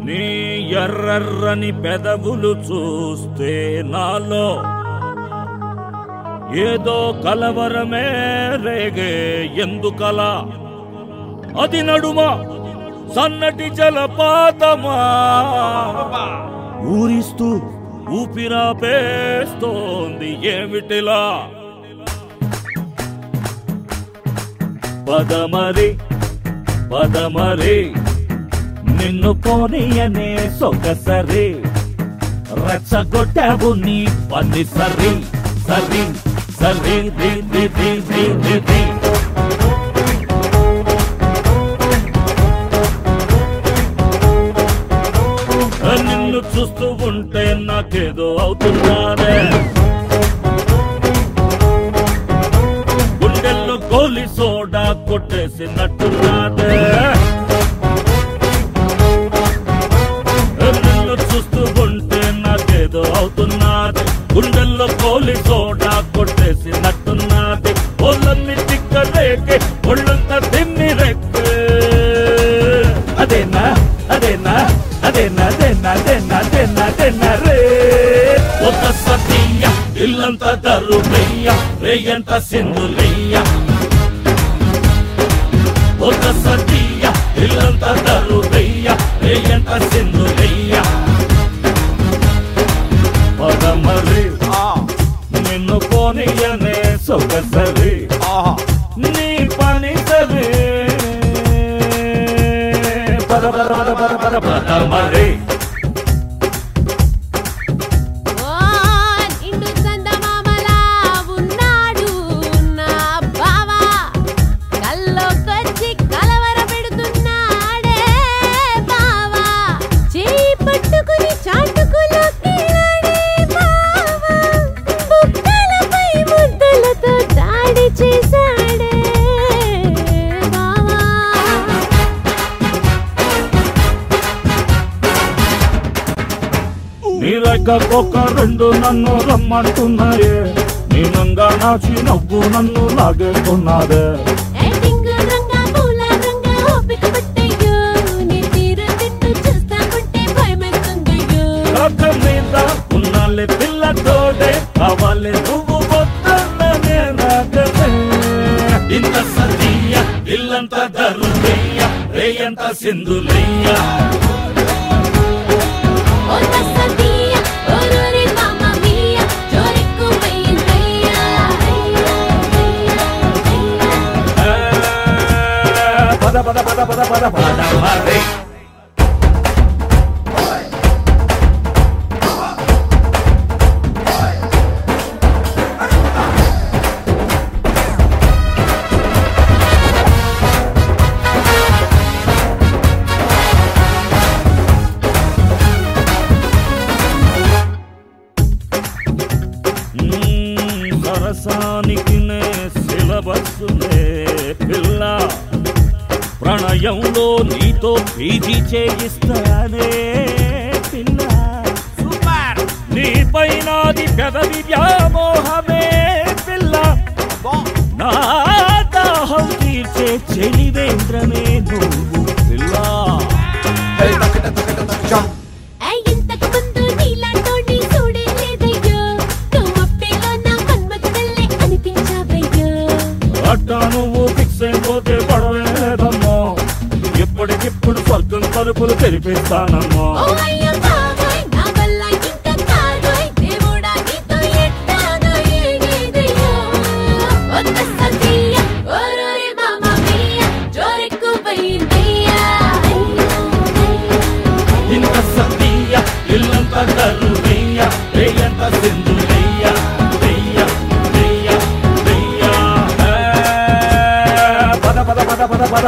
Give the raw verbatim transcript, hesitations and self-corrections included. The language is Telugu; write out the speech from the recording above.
నీ ఎర్రర్రని పెదవులు చూస్తే నాలో ఏదో కలవరమే రేగే ఎందుకలా అది నడుమా సన్నటి జలపాతమా ఊరిస్తూ ఊపిరాపేస్తోంది ఏమిటిలా పదమరి పదమరి నిన్ను పోనీయనే సొగసరి రెచ్చగొట్టావు నీ పని సరి సరి సరి ది ది ది ది ది ది నిన్ను చూస్తూ ఉంటే నాకేదో అవుతున్నానే గుండెల్లో గోలి సోడా కొట్టేసినట్టున్నాదే నిన్ను చూస్తూ ఉంటే నాకేదో అవుతున్నది గుండెల్లో గోలి సోడా కొట్టేసినట్టున్నది ఒళ్ళన్ని చిక్కలేకే ఒళ్ళంతా తిమ్మి రెక్కే అదేనా అదేనా అదేనా అదేనా అదేనా అదేనా అదేనా రే ఒక సతీయ ఇల్లంతా దరువయ్య రేయంత సింధులయ్య ఒక సతీయ ఇల్లంతా దరువయ్య రేయంత సింధులయ్య పదమరి నిన్ను పోనీయనే సొగసరి నీ పని సరి పద పద పద పద పద పదమరి ఒక రెండు నన్ను రమ్మంటున్నాయే నీ నంగా నాచి నవ్వు నన్ను లాగేస్తున్నాదే మీద ఉన్నాలే పిల్ల తోడే కావాలి నువ్వు వద్దన్ననే నాగదే ఇంత సతీయ ఇల్లంతా దరువయ్య రేయంత సింధులయ్య పద పద పద పద పద పదమరి సరసానికి నే సిలబస్సులే పిల్ల ప్రణయంలో నీతో పీజీ చేయిస్తానే పిల్ల సూపర్ నీ పైనాది పెదవి వ్యామోహమే పిల్ల నా దాహం తీర్చే చెలివేంద్రమే నువ్వు పిల్ల అట్టా నువ్వు ఫిక్స్ అయిపోతే పడవేదమ్మో ఎప్పటికిప్పుడు స్వర్గం తలుపులు తెరిపిస్తానమ్మో ఇంత సతీయ ఇల్లంతా దరువయ్య రేయంత సింధు